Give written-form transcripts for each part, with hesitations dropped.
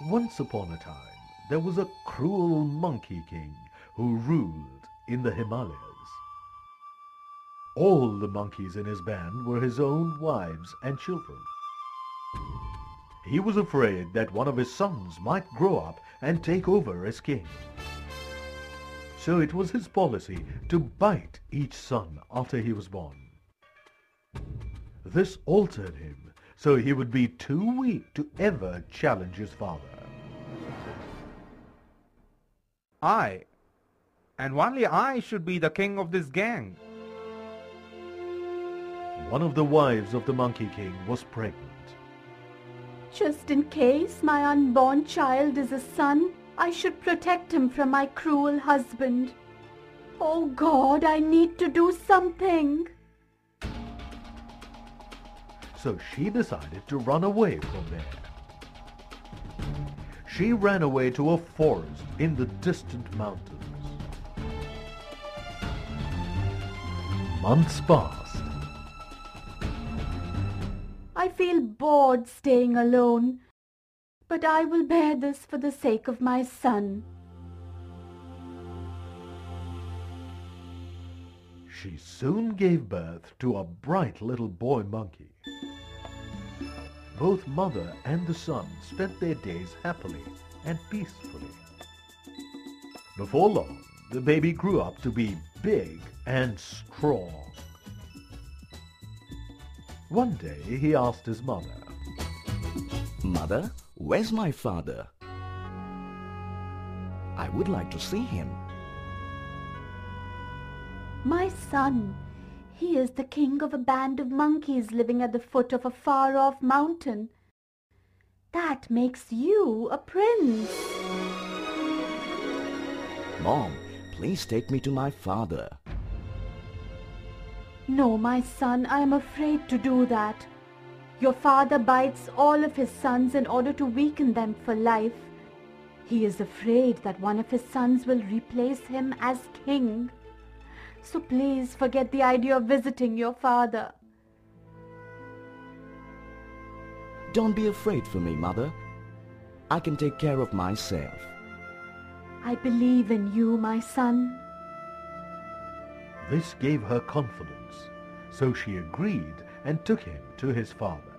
Once upon a time, there was a cruel monkey king who ruled in the Himalayas. All the monkeys in his band were his own wives and children. He was afraid that one of his sons might grow up and take over as king. So it was his policy to bite each son after he was born. This altered him, so he would be too weak to ever challenge his father. I, and only I, should be the king of this gang. One of the wives of the Monkey King was pregnant. Just in case my unborn child is a son, I should protect him from my cruel husband. Oh God, I need to do something. So she decided to run away from there. She ran away to a forest in the distant mountains. Months passed. I feel bored staying alone, but I will bear this for the sake of my son. She soon gave birth to a bright little boy monkey. Both mother and the son spent their days happily and peacefully. Before long, the baby grew up to be big and strong. One day he asked his mother, "Mother, where's my father? I would like to see him." My son, he is the king of a band of monkeys living at the foot of a far-off mountain. That makes you a prince. Mom, please take me to my father. No, my son, I am afraid to do that. Your father bites all of his sons in order to weaken them for life. He is afraid that one of his sons will replace him as king. So please forget the idea of visiting your father. Don't be afraid for me, Mother. I can take care of myself. I believe in you, my son. This gave her confidence, so she agreed and took him to his father.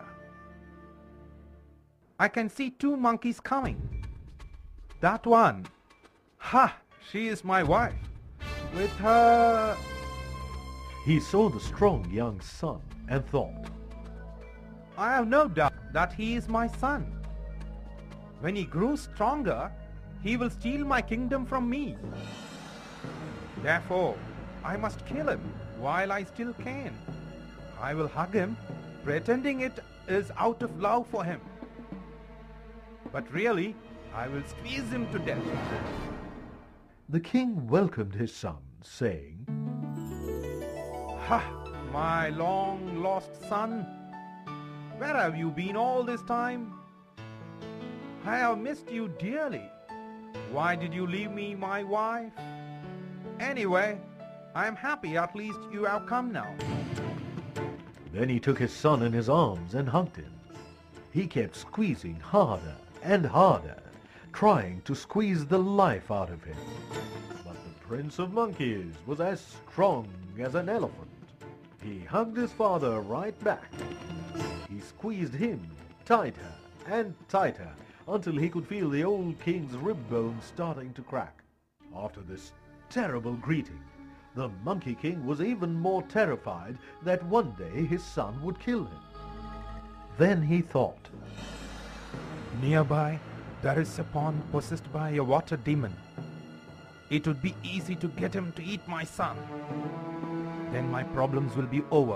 I can see two monkeys coming. That one. Ha! She is my wife. With her... He saw the strong young son and thought, I have no doubt that he is my son. When he grows stronger, he will steal my kingdom from me. Therefore, I must kill him while I still can. I will hug him, pretending it is out of love for him. But really, I will squeeze him to death. The king welcomed his son, saying, Ha! My long-lost son! Where have you been all this time? I have missed you dearly. Why did you leave me, my wife? Anyway, I am happy at least you have come now. Then he took his son in his arms and hugged him. He kept squeezing harder and harder, trying to squeeze the life out of him. But the Prince of Monkeys was as strong as an elephant. He hugged his father right back. He squeezed him tighter and tighter until he could feel the old king's rib bones starting to crack. After this terrible greeting, the Monkey King was even more terrified that one day his son would kill him. Then he thought, Nearby, there is a pond possessed by a water demon. It would be easy to get him to eat my son. Then my problems will be over.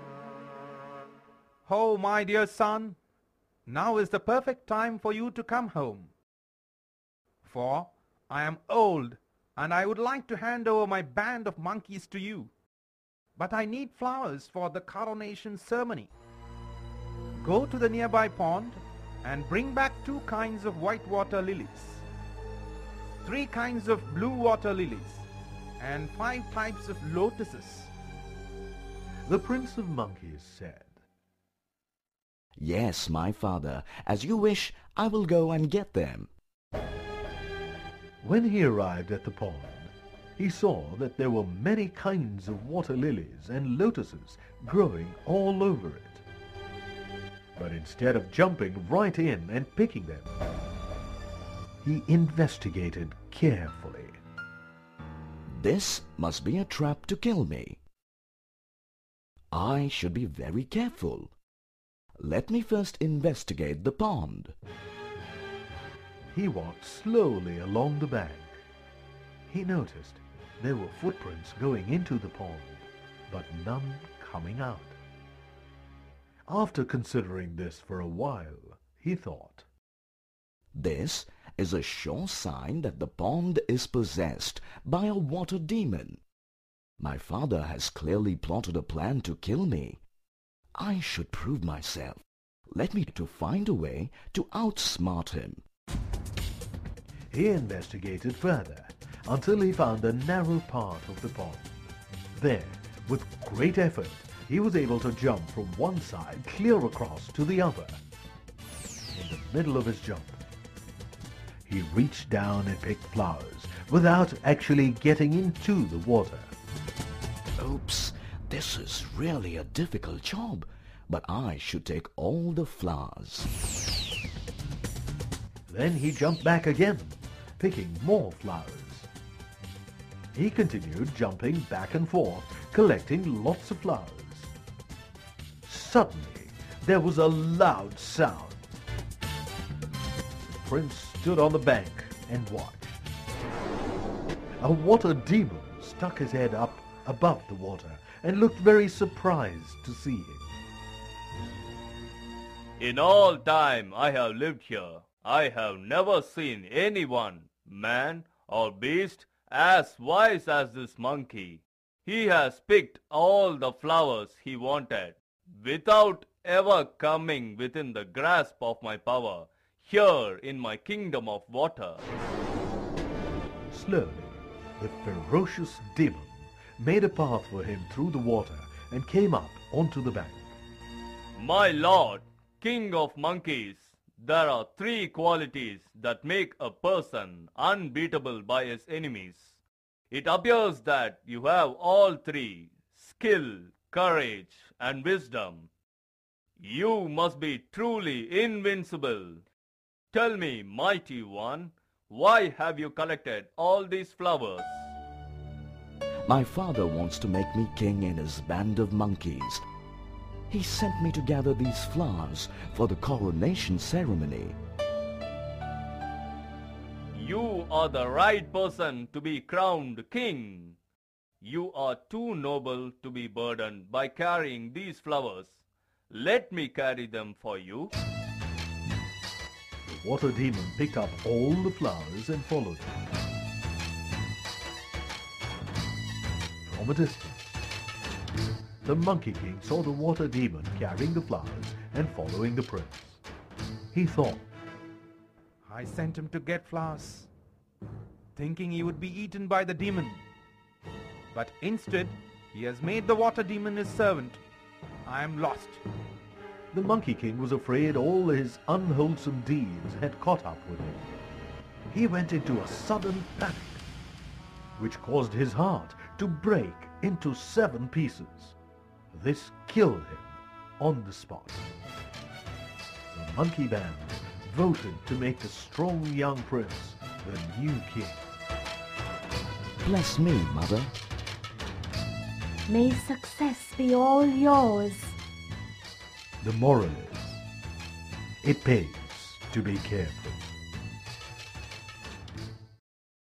Oh, my dear son, now is the perfect time for you to come home. For I am old and I would like to hand over my band of monkeys to you. But I need flowers for the coronation ceremony. Go to the nearby pond and bring back 2 kinds of white water lilies, 3 kinds of blue water lilies, and 5 types of lotuses. the Prince of Monkeys said, Yes, my father. As you wish, I will go and get them. When he arrived at the pond, he saw that there were many kinds of water lilies and lotuses growing all over it. But instead of jumping right in and picking them, he investigated carefully. This must be a trap to kill me. I should be very careful. Let me first investigate the pond. He walked slowly along the bank. He noticed there were footprints going into the pond, but none coming out. After considering this for a while, he thought, This is a sure sign that the pond is possessed by a water demon. My father has clearly plotted a plan to kill me. I should prove myself. Let me to find a way to outsmart him. He investigated further until he found a narrow part of the pond. There, with great effort, he was able to jump from one side clear across to the other. In the middle of his jump, he reached down and picked flowers without actually getting into the water. Oops, this is really a difficult job, but I should take all the flowers. Then he jumped back again, picking more flowers. He continued jumping back and forth, collecting lots of flowers. Suddenly, there was a loud sound. The prince stood on the bank and watched. A water demon stuck his head up above the water and looked very surprised to see him. In all time I have lived here, I have never seen anyone, man or beast, as wise as this monkey. He has picked all the flowers he wanted, without ever coming within the grasp of my power, here in my kingdom of water. Slowly, the ferocious demon made a path for him through the water and came up onto the bank. My lord, king of monkeys, there are 3 qualities that make a person unbeatable by his enemies. It appears that you have all 3, skill, courage, and wisdom. You must be truly invincible. Tell me, mighty one, why have you collected all these flowers? My father wants to make me king in his band of monkeys. He sent me to gather these flowers for the coronation ceremony. You are the right person to be crowned king. You are too noble to be burdened by carrying these flowers. Let me carry them for you. The water demon picked up all the flowers and followed him. From a distance, the Monkey King saw the water demon carrying the flowers and following the prince. He thought, I sent him to get flowers, thinking he would be eaten by the demon. But instead, he has made the water demon his servant. I am lost. the Monkey King was afraid all his unwholesome deeds had caught up with him. He went into a sudden panic, which caused his heart to break into 7 pieces. This killed him on the spot. The monkey band voted to make the strong young prince the new king. Bless me, Mother. May success be all yours. The moral is, it pays to be careful.